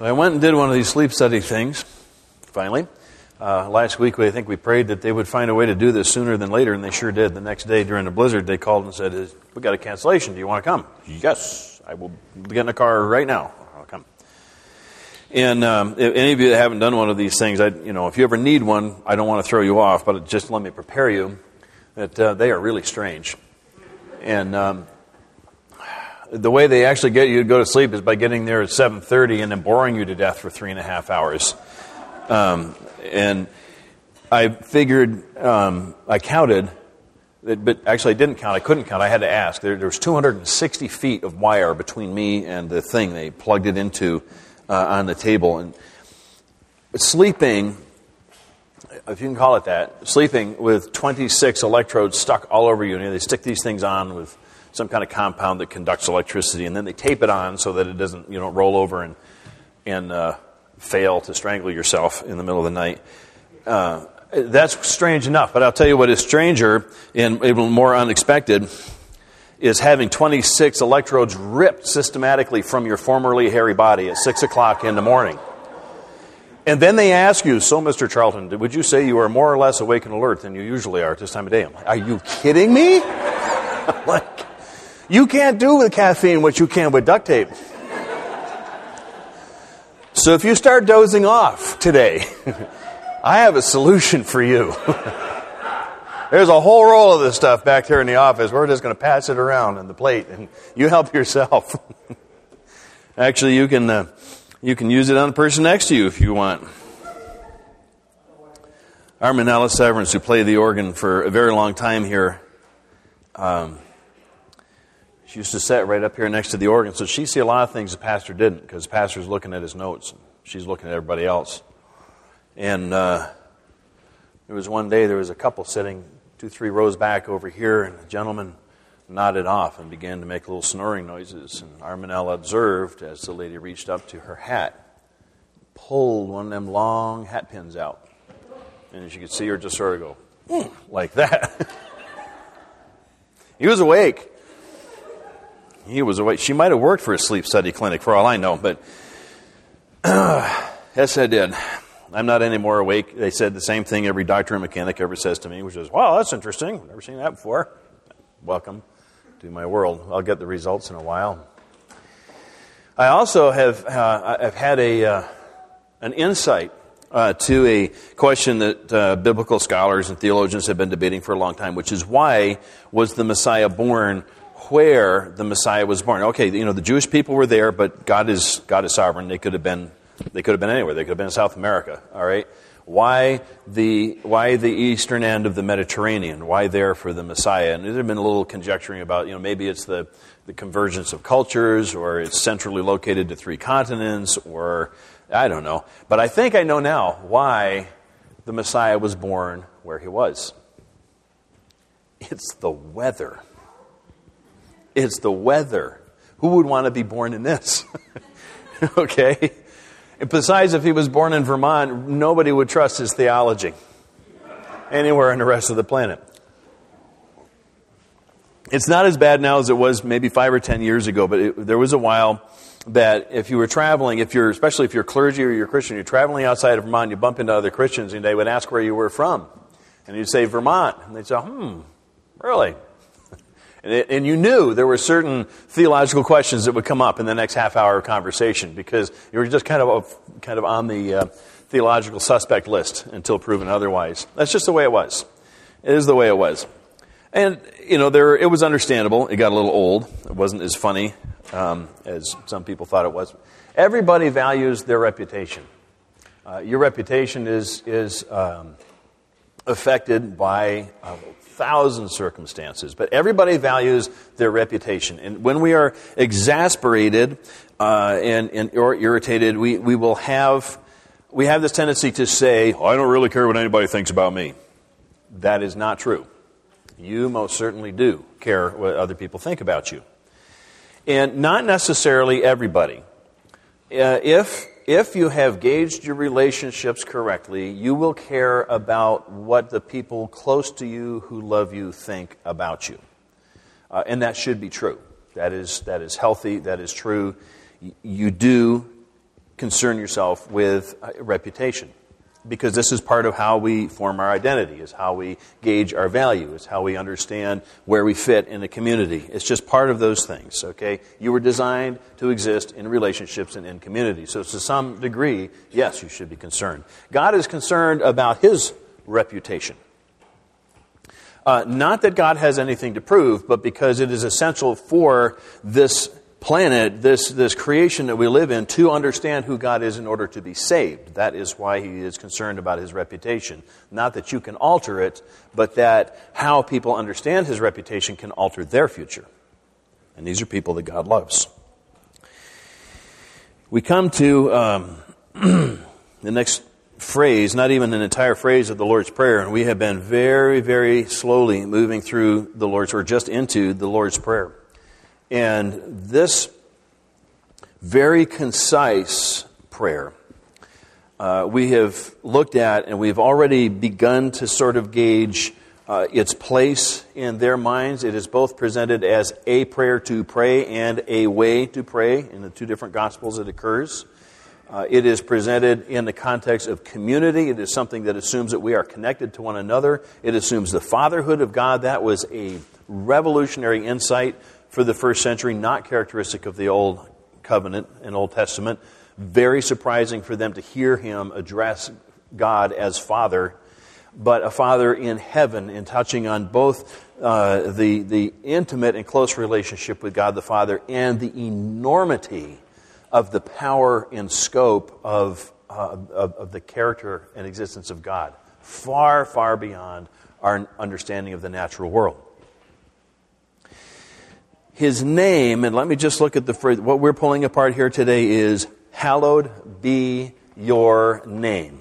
I went and did one of these sleep study things, finally. Last week, I think we prayed that they would find a way to do this sooner than later, and they sure did. The next day during the blizzard, they called and said, we got a cancellation. Do you want to come? Yes, I will get in the car right now. I'll come. And if any of you that haven't done one of these things, if you ever need one, I don't want to throw you off, but just let me prepare you that they are really strange. And the way they actually get you to go to sleep is by getting there at 7:30 and then boring you to death for 3.5 hours. And I figured, I counted, but actually I didn't count. I couldn't count. I had to ask. There was 260 feet of wire between me and the thing they plugged it into on the table. And sleeping, if you can call it that, sleeping with 26 electrodes stuck all over you. They stick these things on with some kind of compound that conducts electricity, and then they tape it on so that it doesn't, roll over and fail to strangle yourself in the middle of the night. That's strange enough, but I'll tell you what is stranger and even more unexpected is having 26 electrodes ripped systematically from your formerly hairy body at 6 o'clock in the morning. And then they ask you, so Mr. Charlton, would you say you are more or less awake and alert than you usually are at this time of day? I'm like, are you kidding me? You can't do with caffeine what you can with duct tape. So if you start dozing off today, I have a solution for you. There's a whole roll of this stuff back there in the office. We're just going to pass it around on the plate, and you help yourself. Actually, you can use it on the person next to you if you want. Arminella Severance, who played the organ for a very long time here, she used to sit right up here next to the organ, so she'd see a lot of things the pastor didn't, because the pastor's looking at his notes, and she's looking at everybody else. And there was one day, there was a couple sitting 2-3 rows back over here, and the gentleman nodded off and began to make little snoring noises. And Arminella observed as the lady reached up to her hat, pulled one of them long hat pins out. And she could see her just sort of go, like that. He was awake. He was awake. She might have worked for a sleep study clinic, for all I know, but yes, I did. I'm not any more awake. They said the same thing every doctor and mechanic ever says to me, which is, wow, that's interesting. Never seen that before. Welcome to my world. I'll get the results in a while. I also have I've had an insight to a question that biblical scholars and theologians have been debating for a long time, which is, why was the Messiah born where the Messiah was born? Okay, the Jewish people were there, but God is sovereign. They could have been anywhere. They could have been in South America. All right. Why the eastern end of the Mediterranean? Why there for the Messiah? And there have been a little conjecturing about, maybe it's the convergence of cultures, or it's centrally located to 3 continents, or I don't know. But I think I know now why the Messiah was born where he was. It's the weather. It's the weather. Who would want to be born in this? Okay? And besides, if he was born in Vermont, nobody would trust his theology anywhere on the rest of the planet. It's not as bad now as it was maybe 5 or 10 years ago, but there was a while that if you were traveling, especially if you're clergy or you're Christian, you're traveling outside of Vermont, you bump into other Christians, and they would ask where you were from. And you'd say, Vermont. And they'd say, really? And you knew there were certain theological questions that would come up in the next half-hour conversation, because you were just kind of on the theological suspect list until proven otherwise. That's just the way it was. It is the way it was. And, it was understandable. It got a little old. It wasn't as funny as some people thought it was. Everybody values their reputation. Your reputation is affected by 1,000 circumstances, but everybody values their reputation. And when we are exasperated or irritated, we have this tendency to say, I don't really care what anybody thinks about me. That is not true. You most certainly do care what other people think about you. And not necessarily everybody. If you have gauged your relationships correctly, you will care about what the people close to you who love you think about you. And that should be true. That is healthy. That is true. You do concern yourself with reputation. Because this is part of how we form our identity, is how we gauge our value, is how we understand where we fit in a community. It's just part of those things, okay? You were designed to exist in relationships and in community. So to some degree, yes, you should be concerned. God is concerned about His reputation. Not that God has anything to prove, but because it is essential for this planet, this creation that we live in, to understand who God is in order to be saved. That is why He is concerned about His reputation. Not that you can alter it, but that how people understand His reputation can alter their future. And these are people that God loves. We come to the next phrase, not even an entire phrase of the Lord's Prayer, and we have been very, very slowly moving through the Lord's, or just into the Lord's Prayer. And this very concise prayer we have looked at, and we've already begun to sort of gauge its place in their minds. It is both presented as a prayer to pray and a way to pray. In the two different Gospels it occurs. It is presented in the context of community. It is something that assumes that we are connected to one another. It assumes the fatherhood of God. That was a revolutionary insight for the first century, not characteristic of the Old Covenant and Old Testament. Very surprising for them to hear Him address God as Father, but a Father in heaven, in touching on both the intimate and close relationship with God the Father and the enormity of the power and scope of the character and existence of God. Far, far beyond our understanding of the natural world. His name, and let me just look at the phrase, what we're pulling apart here today is, hallowed be your name.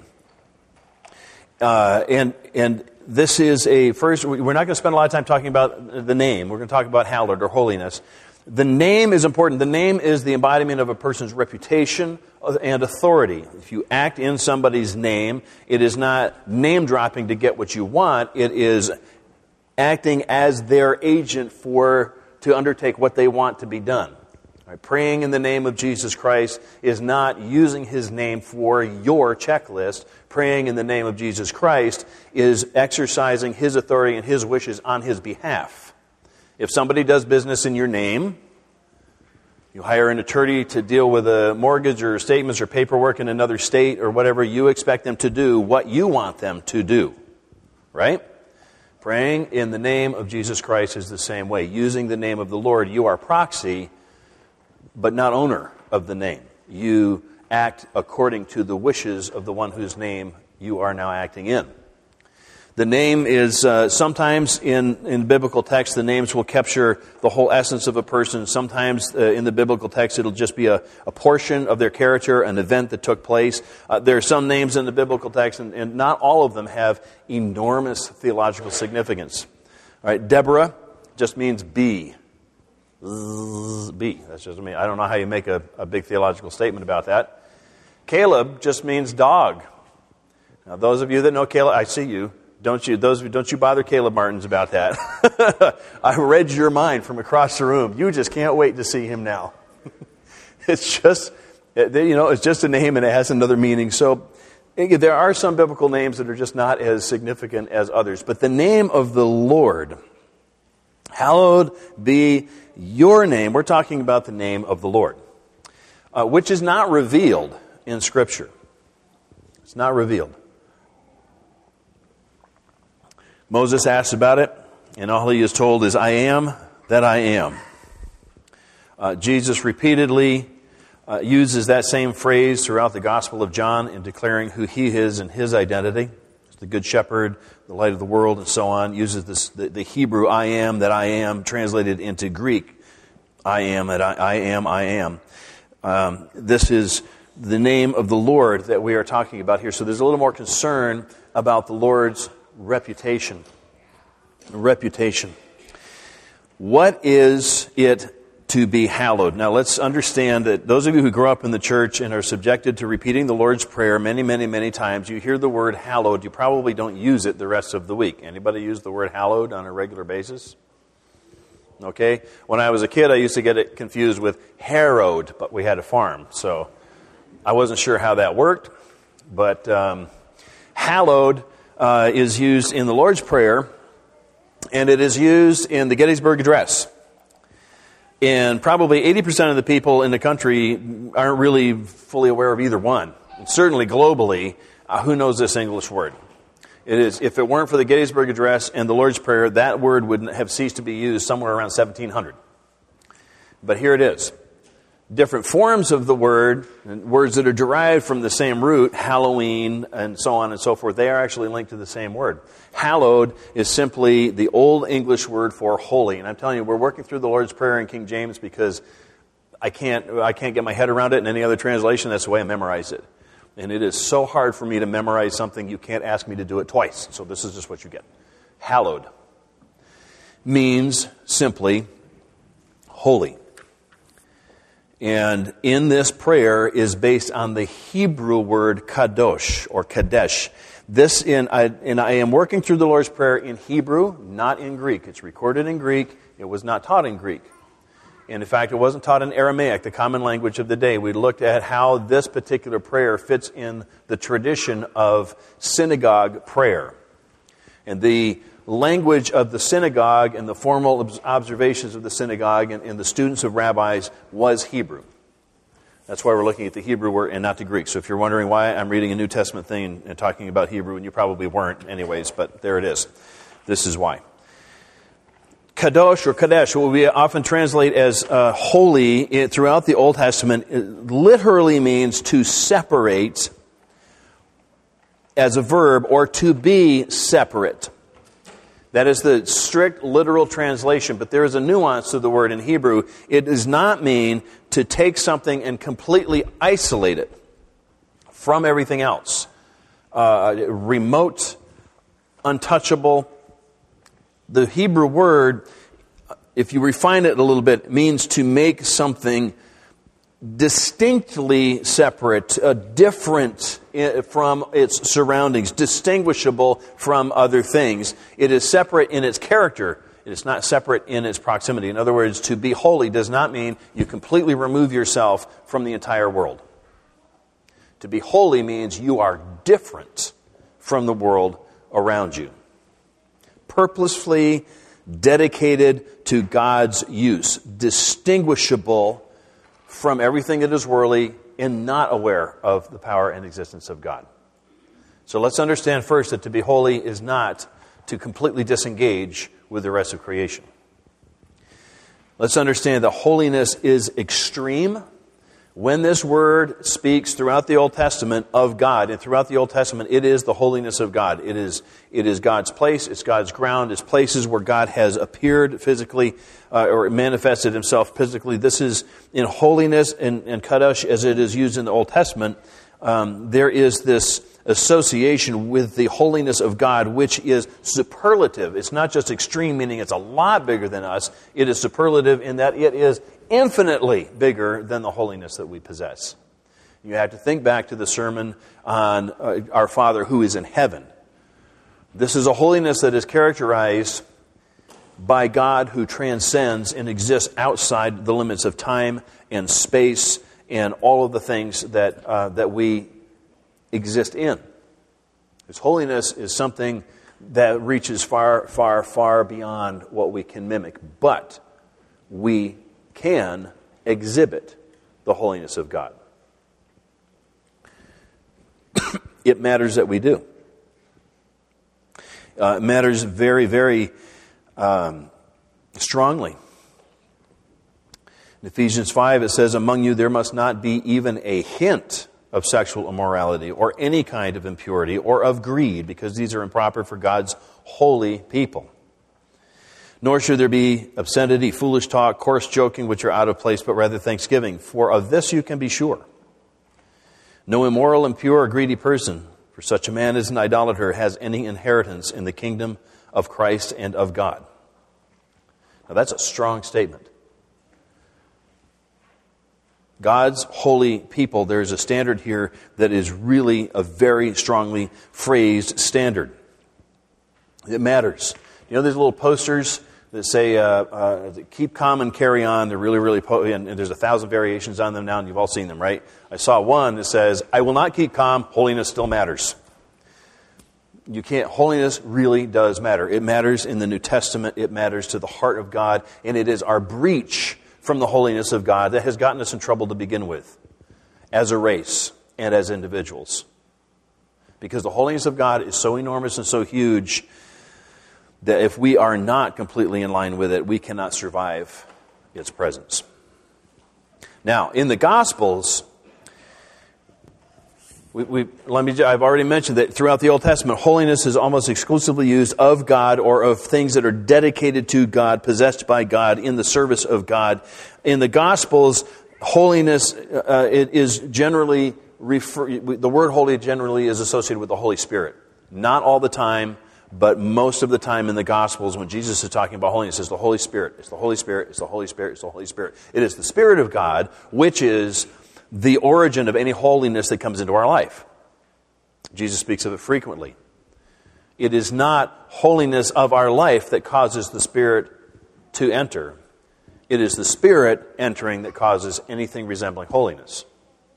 And this is first, we're not going to spend a lot of time talking about the name. We're going to talk about hallowed or holiness. The name is important. The name is the embodiment of a person's reputation and authority. If you act in somebody's name, it is not name dropping to get what you want. It is acting as their agent to undertake what they want to be done. Right? Praying in the name of Jesus Christ is not using His name for your checklist. Praying in the name of Jesus Christ is exercising His authority and His wishes on His behalf. If somebody does business in your name, you hire an attorney to deal with a mortgage or statements or paperwork in another state or whatever, you expect them to do what you want them to do. Right? Praying in the name of Jesus Christ is the same way. Using the name of the Lord, you are proxy, but not owner of the name. You act according to the wishes of the one whose name you are now acting in. The name is, sometimes in biblical text, the names will capture the whole essence of a person. Sometimes in the biblical text, it'll just be a portion of their character, an event that took place. There are some names in the biblical text, and not all of them have enormous theological significance. All right, Deborah just means bee. Bee. That's just me. I don't know how you make a big theological statement about that. Caleb just means dog. Now, those of you that know Caleb, I see you. Don't you bother Caleb Martins about that. I read your mind from across the room. You just can't wait to see him now. It's just a name and it has another meaning. So there are some biblical names that are just not as significant as others. But the name of the Lord, hallowed be your name. We're talking about the name of the Lord, which is not revealed in Scripture. It's not revealed. Moses asks about it, and all he is told is, I am that I am. Jesus repeatedly uses that same phrase throughout the Gospel of John in declaring who He is and His identity. The Good Shepherd, the light of the world, and so on. Uses the Hebrew I am that I am, translated into Greek. I am that I am. This is the name of the Lord that we are talking about here. So there's a little more concern about the Lord's reputation. What is it to be hallowed? Now let's understand that those of you who grow up in the church and are subjected to repeating the Lord's Prayer many, many, many times, you hear the word hallowed. You probably don't use it the rest of the week. Anybody use the word hallowed on a regular basis? Okay. When I was a kid, I used to get it confused with harrowed, but we had a farm, so I wasn't sure how that worked, but hallowed is used in the Lord's Prayer, and it is used in the Gettysburg Address. And probably 80% of the people in the country aren't really fully aware of either one. And certainly globally, who knows this English word? It is, if it weren't for the Gettysburg Address and the Lord's Prayer, that word would have ceased to be used somewhere around 1700. But here it is. Different forms of the word, words that are derived from the same root, Halloween, and so on and so forth, they are actually linked to the same word. Hallowed is simply the old English word for holy. And I'm telling you, we're working through the Lord's Prayer in King James because I can't get my head around it in any other translation. That's the way I memorize it. And it is so hard for me to memorize something, you can't ask me to do it twice. So this is just what you get. Hallowed means simply holy. And in this prayer is based on the Hebrew word kadosh or kadesh. I am working through the Lord's Prayer in Hebrew, not in Greek. It's recorded in Greek. It was not taught in Greek. And in fact, it wasn't taught in Aramaic, the common language of the day. We looked at how this particular prayer fits in the tradition of synagogue prayer. And the language of the synagogue and the formal observations of the synagogue and the students of rabbis was Hebrew. That's why we're looking at the Hebrew word and not the Greek. So if you're wondering why I'm reading a New Testament thing and talking about Hebrew, and you probably weren't anyways, but there it is. This is why. Kadosh or Kadesh, what we often translate as holy throughout the Old Testament, literally means to separate as a verb or to be separate. That is the strict literal translation, but there is a nuance to the word in Hebrew. It does not mean to take something and completely isolate it from everything else. Remote, untouchable. The Hebrew word, if you refine it a little bit, means to make something distinctly separate, different from its surroundings, distinguishable from other things. It is separate in its character. It is not separate in its proximity. In other words, to be holy does not mean you completely remove yourself from the entire world. To be holy means you are different from the world around you. Purposefully dedicated to God's use, distinguishable from everything that is worldly and not aware of the power and existence of God. So let's understand first that to be holy is not to completely disengage with the rest of creation. Let's understand that holiness is extreme. When this word speaks throughout the Old Testament of God, and throughout the Old Testament, it is the holiness of God. It is God's place, it's God's ground, it's places where God has appeared physically or manifested himself physically. This is in holiness and kadosh as it is used in the Old Testament. There is this association with the holiness of God, which is superlative. It's not just extreme, meaning it's a lot bigger than us. It is superlative in that it is infinitely bigger than the holiness that we possess. You have to think back to the sermon on our Father who is in heaven. This is a holiness that is characterized by God who transcends and exists outside the limits of time and space and all of the things that we exist in. His holiness is something that reaches far, far, far beyond what we can mimic. But we can exhibit the holiness of God. It matters that we do. It matters very, very strongly. In Ephesians 5, it says, among you there must not be even a hint of sexual immorality or any kind of impurity or of greed, because these are improper for God's holy people. Nor should there be obscenity, foolish talk, coarse joking, which are out of place, but rather thanksgiving. For of this you can be sure. No immoral, impure, or greedy person, for such a man as an idolater, has any inheritance in the kingdom of Christ and of God. Now that's a strong statement. God's holy people, there's a standard here that is really a very strongly phrased standard. It matters. You know, there's little posters that say, keep calm and carry on. They're really, really potent, and there's 1,000 variations on them now, and you've all seen them, right? I saw one that says, I will not keep calm, holiness still matters. You can't, holiness really does matter. It matters in the New Testament, it matters to the heart of God, and it is our breach from the holiness of God that has gotten us in trouble to begin with, as a race and as individuals. Because the holiness of God is so enormous and so huge that if we are not completely in line with it, we cannot survive its presence. Now, in the Gospels, I've already mentioned that throughout the Old Testament, holiness is almost exclusively used of God or of things that are dedicated to God, possessed by God, in the service of God. In the Gospels, holiness it is generally the word holy generally is associated with the Holy Spirit. Not all the time, but most of the time in the Gospels, when Jesus is talking about holiness, it's the Holy Spirit. It's the Holy Spirit. It's the Holy Spirit. It's the Holy Spirit. It is the Spirit of God, which is the origin of any holiness that comes into our life. Jesus speaks of it frequently. It is not holiness of our life that causes the Spirit to enter. It is the Spirit entering that causes anything resembling holiness.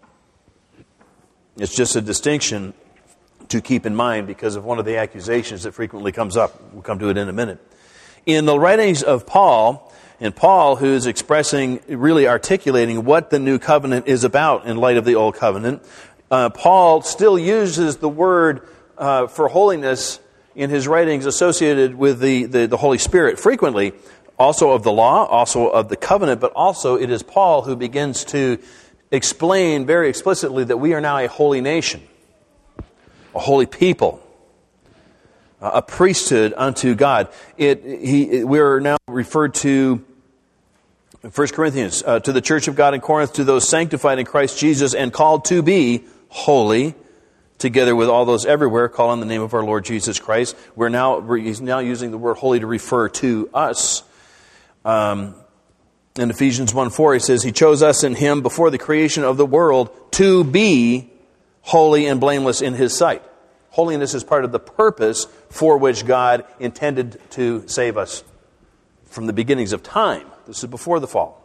It's just a distinction to keep in mind because of one of the accusations that frequently comes up. We'll come to it in a minute. In the writings of Paul, and Paul, who is expressing, really articulating what the new covenant is about in light of the old covenant, Paul still uses the word for holiness in his writings associated with the Holy Spirit frequently, also of the law, also of the covenant, but also it is Paul who begins to explain very explicitly that we are now a holy nation, a holy people, a priesthood unto God. We are now referred to, in 1 Corinthians, to the church of God in Corinth, to those sanctified in Christ Jesus and called to be holy, together with all those everywhere, call on the name of our Lord Jesus Christ. He's now using the word holy to refer to us. In Ephesians 1:4, he says, He chose us in Him before the creation of the world to be holy and blameless in His sight. Holiness is part of the purpose for which God intended to save us from the beginnings of time. This is before the fall.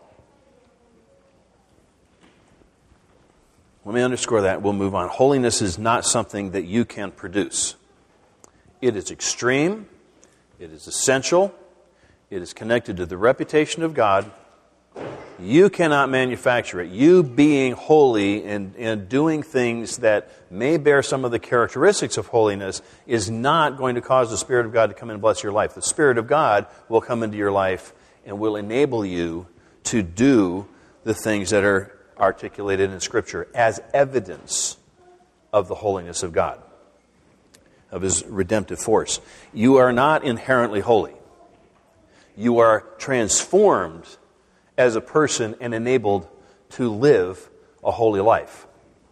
Let me underscore that. We'll move on. Holiness is not something that you can produce. It is extreme. It is essential. It is connected to the reputation of God. You cannot manufacture it. You being holy and doing things that may bear some of the characteristics of holiness is not going to cause the Spirit of God to come and bless your life. The Spirit of God will come into your life and will enable you to do the things that are articulated in Scripture as evidence of the holiness of God, of His redemptive force. You are not inherently holy. You are transformed as a person and enabled to live a holy life.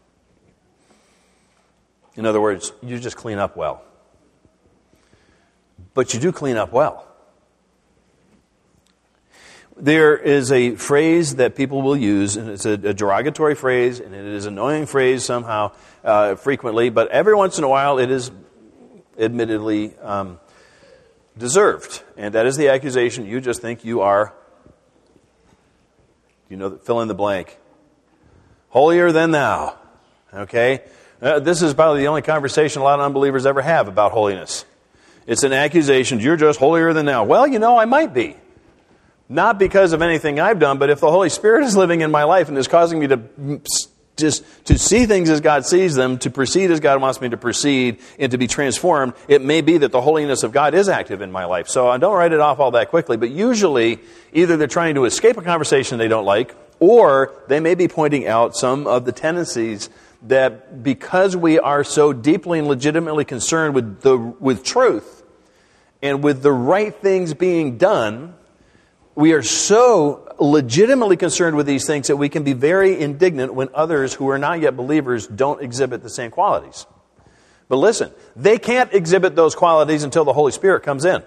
In other words, you just clean up well. But you do clean up well. There is a phrase that people will use, and it's a derogatory phrase, and it is an annoying phrase somehow, frequently, but every once in a while it is admittedly deserved. And that is the accusation, you just think you are, fill in the blank, holier than thou. Okay? This is probably the only conversation a lot of unbelievers ever have about holiness. It's an accusation, you're just holier than thou. Well, I might be. Not because of anything I've done, but if the Holy Spirit is living in my life and is causing me to see things as God sees them, to proceed as God wants me to proceed, and to be transformed, it may be that the holiness of God is active in my life. So I don't write it off all that quickly, but usually either they're trying to escape a conversation they don't like, or they may be pointing out some of the tendencies that because we are so deeply and legitimately concerned with truth and with the right things being done, we are so legitimately concerned with these things that we can be very indignant when others who are not yet believers don't exhibit the same qualities. But listen, they can't exhibit those qualities until the Holy Spirit comes in.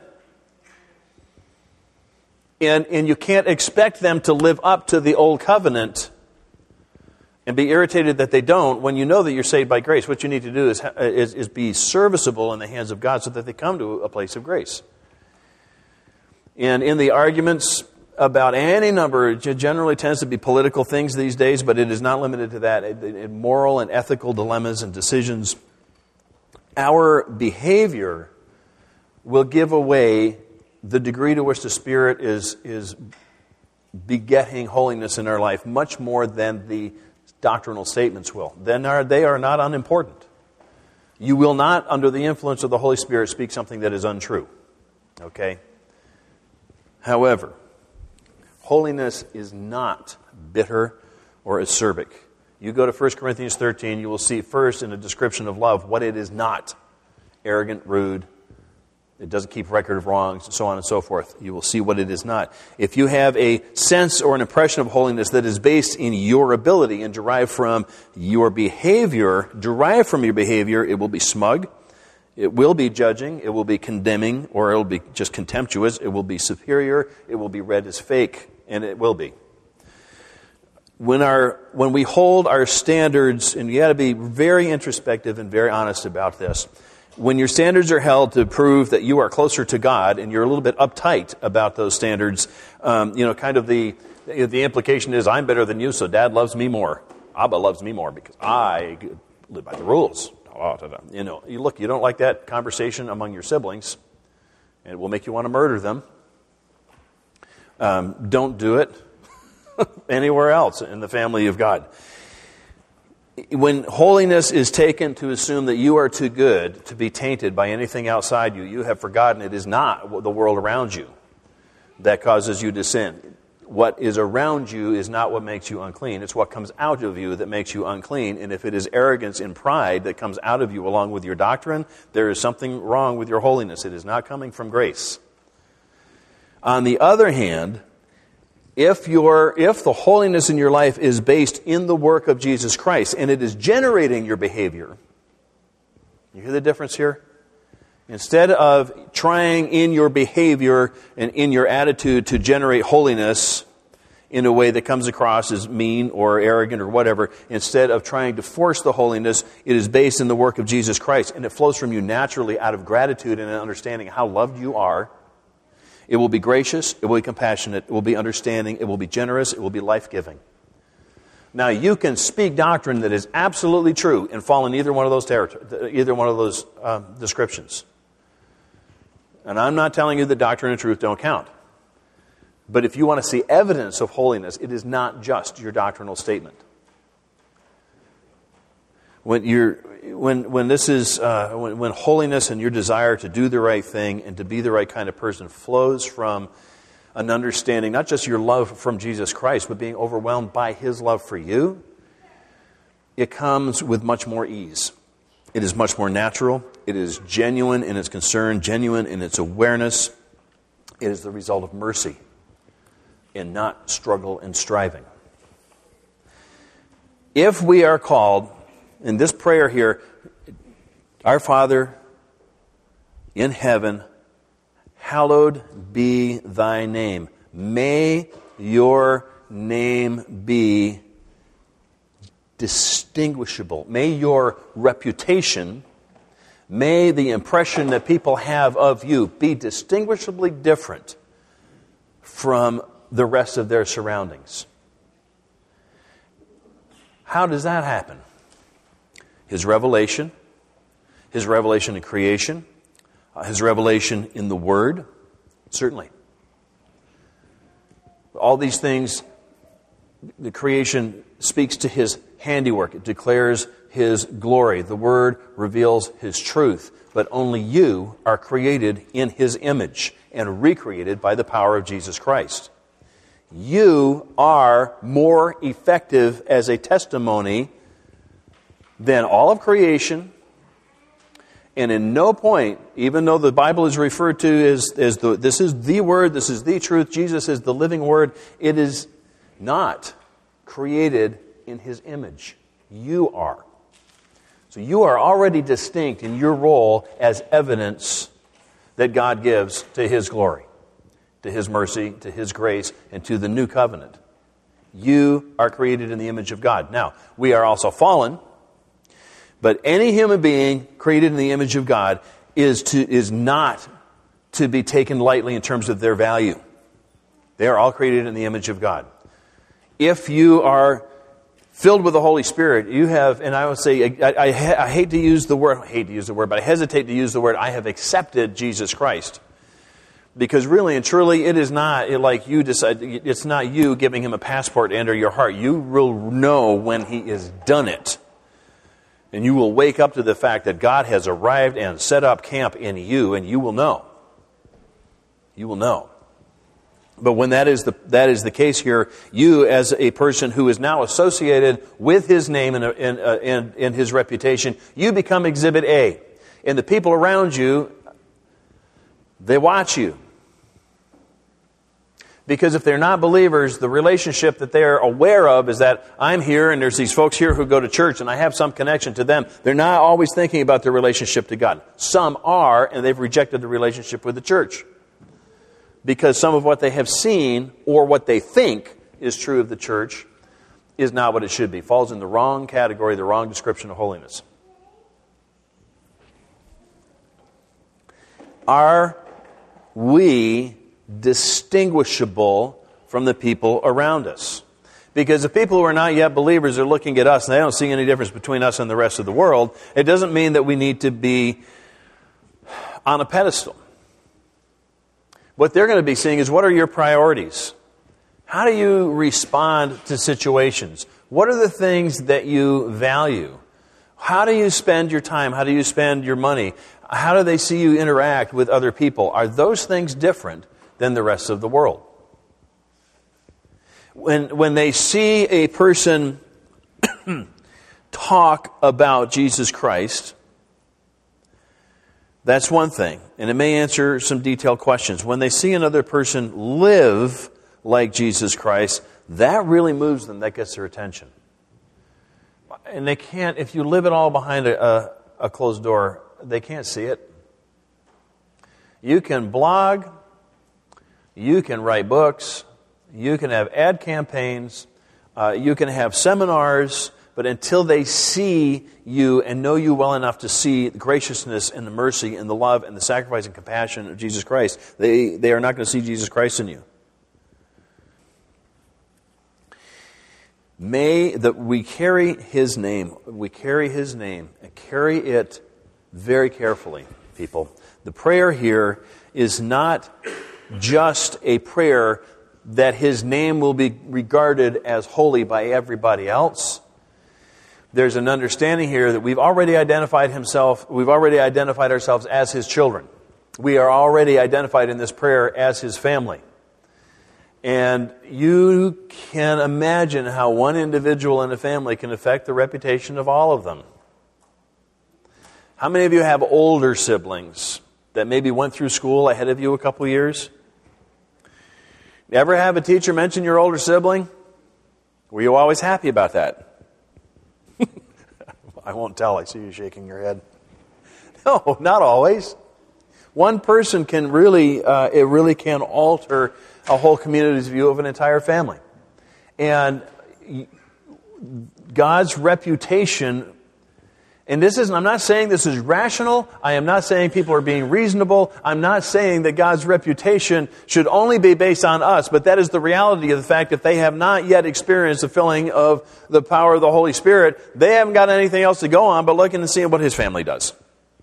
And you can't expect them to live up to the old covenant and be irritated that they don't when you know that you're saved by grace. What you need to do is be serviceable in the hands of God so that they come to a place of grace. And in the arguments about any number, it generally tends to be political things these days, but it is not limited to that. In moral and ethical dilemmas and decisions, our behavior will give away the degree to which the Spirit is begetting holiness in our life much more than the doctrinal statements will. Then they are not unimportant. You will not, under the influence of the Holy Spirit, speak something that is untrue. Okay? However, holiness is not bitter or acerbic. You go to 1 Corinthians 13, you will see first in a description of love what it is not. Arrogant, rude, it doesn't keep record of wrongs, and so on and so forth. You will see what it is not. If you have a sense or an impression of holiness that is based in your ability and derived from your behavior, it will be smug, it will be judging, it will be condemning, or it will be just contemptuous, it will be superior, it will be read as fake, and it will be. When we hold our standards, and you got to be very introspective and very honest about this, when your standards are held to prove that you are closer to God, and you're a little bit uptight about those standards, kind of the implication is, I'm better than you, so Dad loves me more. Abba loves me more because I live by the rules. You don't like that conversation among your siblings, and it will make you want to murder them. Don't do it anywhere else in the family of God. When holiness is taken to assume that you are too good to be tainted by anything outside you, you have forgotten it is not the world around you that causes you to sin. What is around you is not what makes you unclean. It's what comes out of you that makes you unclean. And if it is arrogance and pride that comes out of you along with your doctrine, there is something wrong with your holiness. It is not coming from grace. On the other hand, if the holiness in your life is based in the work of Jesus Christ and it is generating your behavior, you hear the difference here? Instead of trying in your behavior and in your attitude to generate holiness in a way that comes across as mean or arrogant or whatever, instead of trying to force the holiness, it is based in the work of Jesus Christ, and it flows from you naturally out of gratitude and an understanding how loved you are. It will be gracious, it will be compassionate, it will be understanding, it will be generous, it will be life-giving. Now, you can speak doctrine that is absolutely true and fall in either one of those descriptions. And I'm not telling you that doctrine and truth don't count. But if you want to see evidence of holiness, it is not just your doctrinal statement. When holiness and your desire to do the right thing and to be the right kind of person flows from an understanding, not just your love from Jesus Christ, but being overwhelmed by His love for you, it comes with much more ease. It is much more natural. It is genuine in its concern, genuine in its awareness. It is the result of mercy and not struggle and striving. If we are called, in this prayer here, Our Father in heaven, hallowed be thy name. May your name be distinguishable. May your reputation, may the impression that people have of you be distinguishably different from the rest of their surroundings. How does that happen? His revelation in creation, His revelation in the Word, certainly. All these things, the creation speaks to His handiwork. It declares His glory. The Word reveals His truth. But only you are created in His image and recreated by the power of Jesus Christ. You are more effective as a testimony than all of creation. And in no point, even though the Bible is referred to as this is the Word, this is the truth, Jesus is the living Word, it is not created in His image. You are. So you are already distinct in your role as evidence that God gives to His glory, to His mercy, to His grace, and to the new covenant. You are created in the image of God. Now, we are also fallen, but any human being created in the image of God is not to be taken lightly in terms of their value. They are all created in the image of God. If you are filled with the Holy Spirit, you have, and I would say, I hate to use the word, but I hesitate to use the word, I have accepted Jesus Christ. Because really and truly, it is not like you decide, it's not you giving him a passport to enter your heart. You will know when he has done it. And you will wake up to the fact that God has arrived and set up camp in you, and you will know. You will know. But when that is the case here, you as a person who is now associated with his name and his reputation, you become Exhibit A. And the people around you, they watch you. Because if they're not believers, the relationship that they're aware of is that I'm here and there's these folks here who go to church and I have some connection to them. They're not always thinking about their relationship to God. Some are, and they've rejected the relationship with the church. Because some of what they have seen or what they think is true of the church is not what it should be. Falls in the wrong category, the wrong description of holiness. Are we distinguishable from the people around us? Because if people who are not yet believers are looking at us and they don't see any difference between us and the rest of the world, it doesn't mean that we need to be on a pedestal. What they're going to be seeing is, what are your priorities? How do you respond to situations? What are the things that you value? How do you spend your time? How do you spend your money? How do they see you interact with other people? Are those things different than the rest of the world? When they see a person talk about Jesus Christ, that's one thing, and it may answer some detailed questions. When they see another person live like Jesus Christ, that really moves them. That gets their attention. And they can't, if you live it all behind a closed door, they can't see it. You can blog, you can write books, you can have ad campaigns, you can have seminars, but until they see you and know you well enough to see the graciousness and the mercy and the love and the sacrifice and compassion of Jesus Christ, they are not going to see Jesus Christ in you. May that we carry His name. We carry His name and carry it very carefully, people. The prayer here is not just a prayer that His name will be regarded as holy by everybody else. There's an understanding here that we've already identified ourselves as His children. We are already identified in this prayer as His family. And you can imagine how one individual in a family can affect the reputation of all of them. How many of you have older siblings that maybe went through school ahead of you a couple years? Ever have a teacher mention your older sibling? Were you always happy about that? I won't tell. I see you shaking your head. No, not always. One person can it really can alter a whole community's view of an entire family. And God's reputation, and I'm not saying this is rational. I am not saying people are being reasonable. I'm not saying that God's reputation should only be based on us, but that is the reality of the fact that they have not yet experienced the filling of the power of the Holy Spirit. They haven't got anything else to go on but looking and seeing what His family does.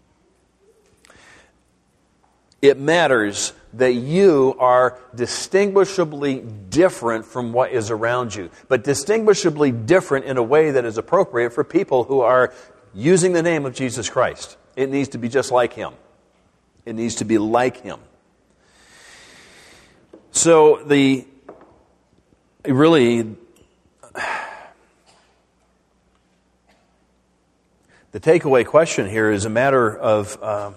It matters that you are distinguishably different from what is around you, but distinguishably different in a way that is appropriate for people who are using the name of Jesus Christ. It needs to be just like Him. It needs to be like Him. So the takeaway question here is a matter of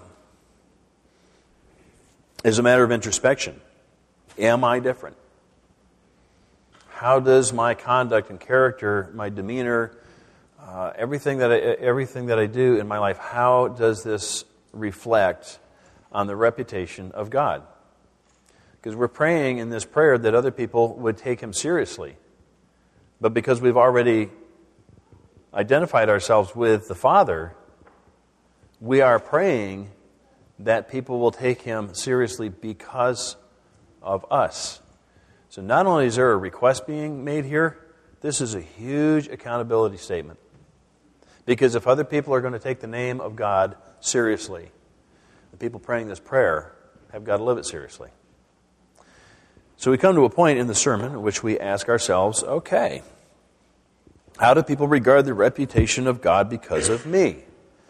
introspection. Am I different? How does my conduct and character, my demeanor, everything that I do in my life, how does this reflect on the reputation of God? Because we're praying in this prayer that other people would take Him seriously. But because we've already identified ourselves with the Father, we are praying that people will take him seriously because of us. So not only is there a request being made here, this is a huge accountability statement. Because if other people are going to take the name of God seriously, the people praying this prayer have got to live it seriously. So we come to a point in the sermon in which we ask ourselves, okay, how do people regard the reputation of God because of me?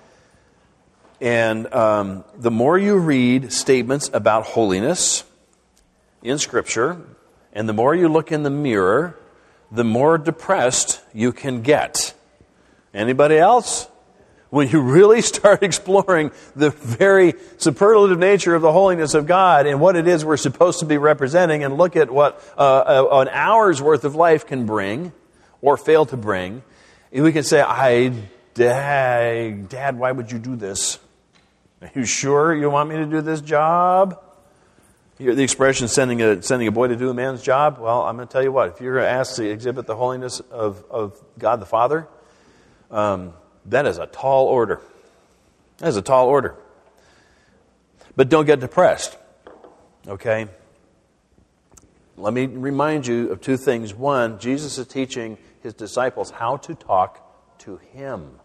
And the more you read statements about holiness in Scripture, and the more you look in the mirror, the more depressed you can get. Anybody else? When you really start exploring the very superlative nature of the holiness of God and what it is we're supposed to be representing, and look at what an hour's worth of life can bring or fail to bring, we can say, Dad, why would you do this? Are you sure you want me to do this job? You hear the expression, sending a boy to do a man's job? Well, I'm going to tell you what. If you're asked to exhibit the holiness of God the Father, that is a tall order. That is a tall order. But don't get depressed. Okay? Let me remind you of two things. One, Jesus is teaching his disciples how to talk to him.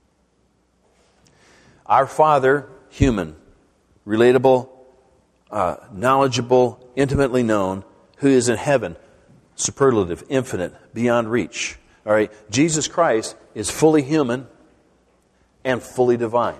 Our Father, human, relatable, knowledgeable, intimately known, who is in heaven, superlative, infinite, beyond reach. All right, Jesus Christ is fully human and fully divine.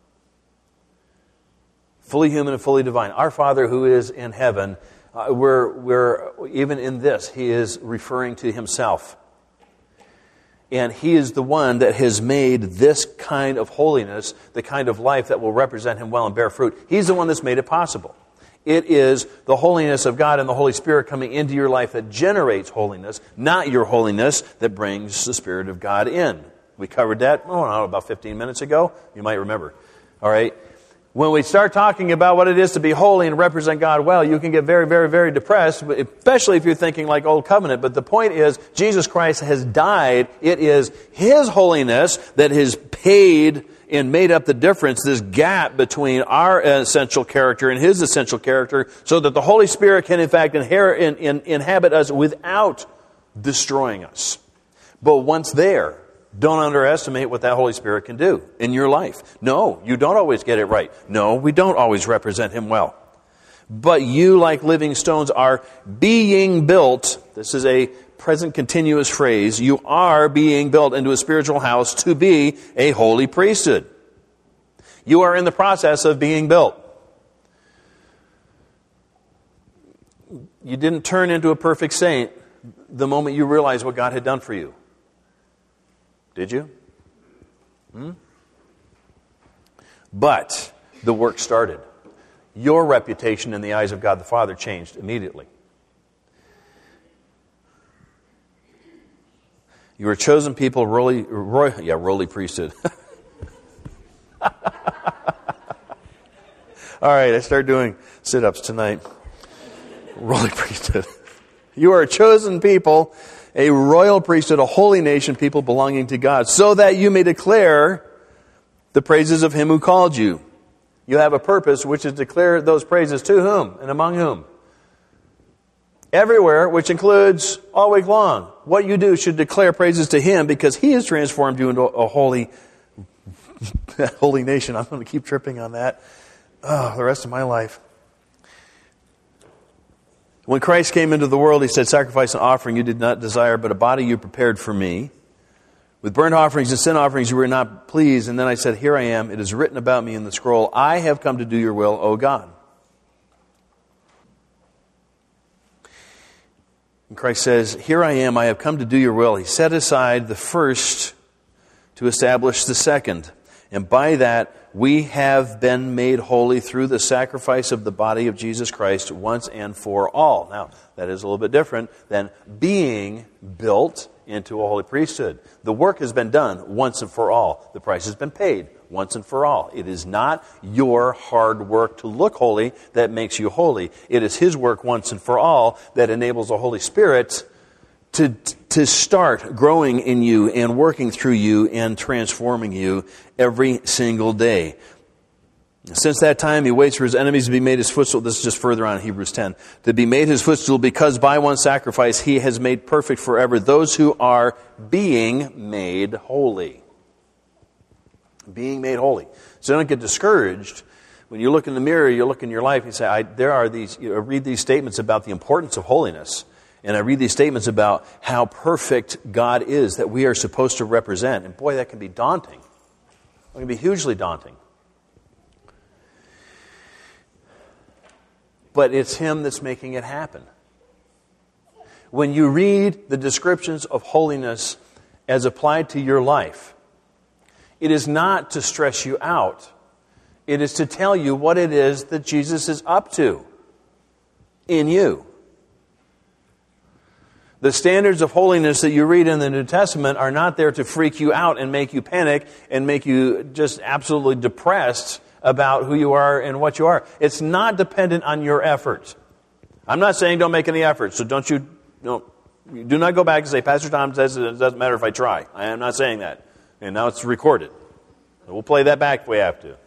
Fully human and fully divine. Our Father who is in heaven, we're even in this, he is referring to himself. And he is the one that has made this kind of holiness, the kind of life that will represent him well and bear fruit. He's the one that's made it possible. It is the holiness of God and the Holy Spirit coming into your life that generates holiness, not your holiness that brings the Spirit of God in. We covered that, about 15 minutes ago. You might remember. All right? When we start talking about what it is to be holy and represent God well, you can get very, very, very depressed, especially if you're thinking like Old Covenant. But the point is, Jesus Christ has died. It is his holiness that has paid and made up the difference, this gap between our essential character and his essential character, so that the Holy Spirit can in fact inhabit us without destroying us. But once there, don't underestimate what that Holy Spirit can do in your life. No, you don't always get it right. No, we don't always represent him well. But you, like living stones, are being built. This is a present continuous phrase. You are being built into a spiritual house to be a holy priesthood. You are in the process of being built. You didn't turn into a perfect saint the moment you realized what God had done for you. Did you? But the work started. Your reputation in the eyes of God the Father changed immediately. You were a chosen people, royal priesthood. All right, I start doing sit-ups tonight. Royal priesthood. You are a chosen people, a royal priesthood, a holy nation, people belonging to God, so that you may declare the praises of him who called you. You have a purpose, which is to declare those praises to whom and among whom? Everywhere, which includes all week long. What you do should declare praises to him because he has transformed you into a holy nation. I'm going to keep tripping on that the rest of my life. When Christ came into the world, he said, sacrifice and offering you did not desire, but a body you prepared for me. With burnt offerings and sin offerings you were not pleased. And then I said, here I am. It is written about me in the scroll. I have come to do your will, O God. And Christ says, here I am. I have come to do your will. He set aside the first to establish the second. And by that, we have been made holy through the sacrifice of the body of Jesus Christ once and for all. Now, that is a little bit different than being built into a holy priesthood. The work has been done once and for all. The price has been paid once and for all. It is not your hard work to look holy that makes you holy. It is his work once and for all that enables the Holy Spirit to start growing in you and working through you and transforming you every single day. Since that time, he waits for his enemies to be made his footstool. This is just further on in Hebrews 10. To be made his footstool, because by one sacrifice he has made perfect forever those who are being made holy. Being made holy. So don't get discouraged. When you look in the mirror, you look in your life, you say, I read these statements about the importance of holiness. And I read these statements about how perfect God is that we are supposed to represent. And boy, that can be daunting. It can be hugely daunting. But it's Him that's making it happen. When you read the descriptions of holiness as applied to your life, it is not to stress you out. It is to tell you what it is that Jesus is up to in you. The standards of holiness that you read in the New Testament are not there to freak you out and make you panic and make you just absolutely depressed about who you are and what you are. It's not dependent on your efforts. I'm not saying don't make any efforts, so do not go back and say, Pastor Tom says it doesn't matter if I try. I am not saying that. And now it's recorded. So we'll play that back if we have to.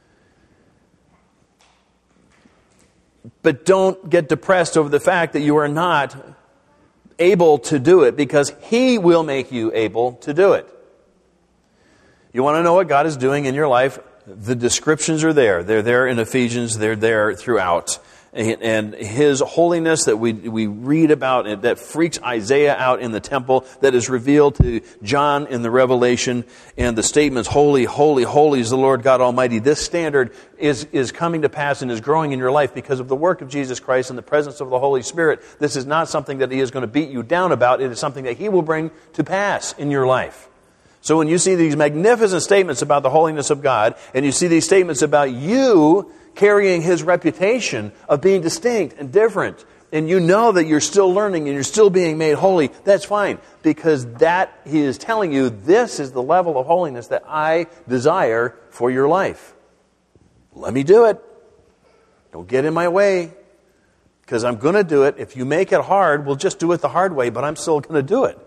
But don't get depressed over the fact that you are not able to do it, because He will make you able to do it. You want to know what God is doing in your life? The descriptions are there. They're there in Ephesians. They're there throughout. And His holiness that we read about, that freaks Isaiah out in the temple, that is revealed to John in the Revelation, and the statements, holy, holy, holy is the Lord God Almighty. This standard is coming to pass and is growing in your life because of the work of Jesus Christ and the presence of the Holy Spirit. This is not something that He is going to beat you down about. It is something that He will bring to pass in your life. So when you see these magnificent statements about the holiness of God, and you see these statements about you carrying His reputation of being distinct and different, and you know that you're still learning and you're still being made holy, that's fine. Because that He is telling you, this is the level of holiness that I desire for your life. Let me do it. Don't get in my way. Because I'm going to do it. If you make it hard, we'll just do it the hard way, but I'm still going to do it.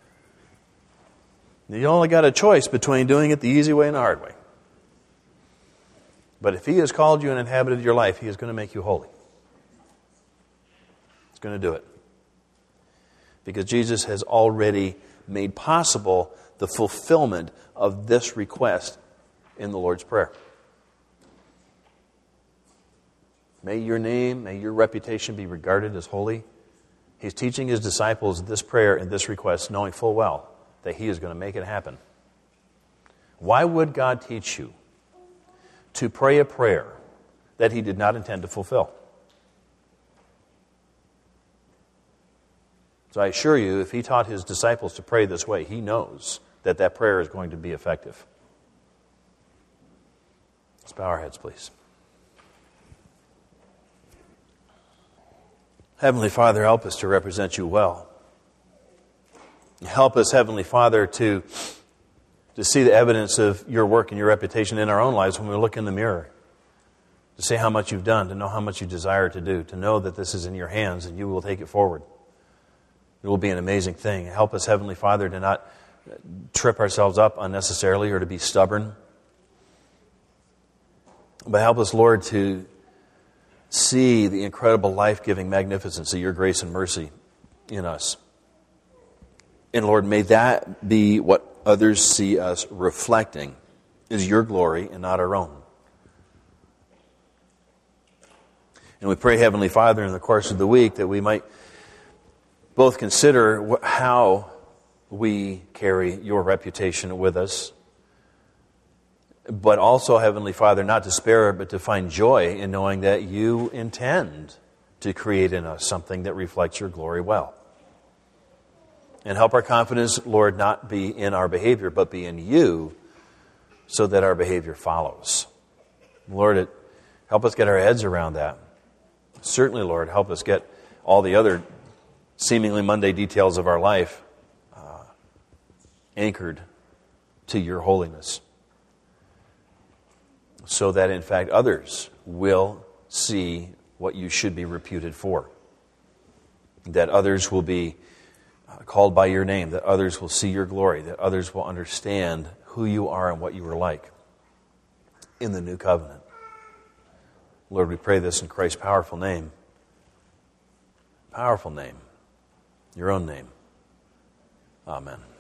You only got a choice between doing it the easy way and the hard way. But if He has called you and inhabited your life, He is going to make you holy. He's going to do it. Because Jesus has already made possible the fulfillment of this request in the Lord's Prayer. May your name, may your reputation be regarded as holy. He's teaching His disciples this prayer and this request, knowing full well that He is going to make it happen. Why would God teach you to pray a prayer that He did not intend to fulfill? So I assure you, if He taught His disciples to pray this way, He knows that that prayer is going to be effective. Let's bow our heads, please. Heavenly Father, help us to represent You well. Help us, Heavenly Father, to see the evidence of Your work and Your reputation in our own lives when we look in the mirror. To see how much You've done, to know how much You desire to do, to know that this is in Your hands and You will take it forward. It will be an amazing thing. Help us, Heavenly Father, to not trip ourselves up unnecessarily or to be stubborn. But help us, Lord, to see the incredible life-giving magnificence of Your grace and mercy in us. And Lord, may that be what others see us reflecting, is Your glory and not our own. And we pray, Heavenly Father, in the course of the week that we might both consider how we carry Your reputation with us, but also, Heavenly Father, not to spare but to find joy in knowing that You intend to create in us something that reflects Your glory well. And help our confidence, Lord, not be in our behavior, but be in You, so that our behavior follows. Lord, help us get our heads around that. Certainly, Lord, help us get all the other seemingly mundane details of our life anchored to Your holiness, so that, in fact, others will see what You should be reputed for. That others will be called by Your name, that others will see Your glory, that others will understand who You are and what You are like in the new covenant. Lord, we pray this in Christ's powerful name. Powerful name. Your own name. Amen.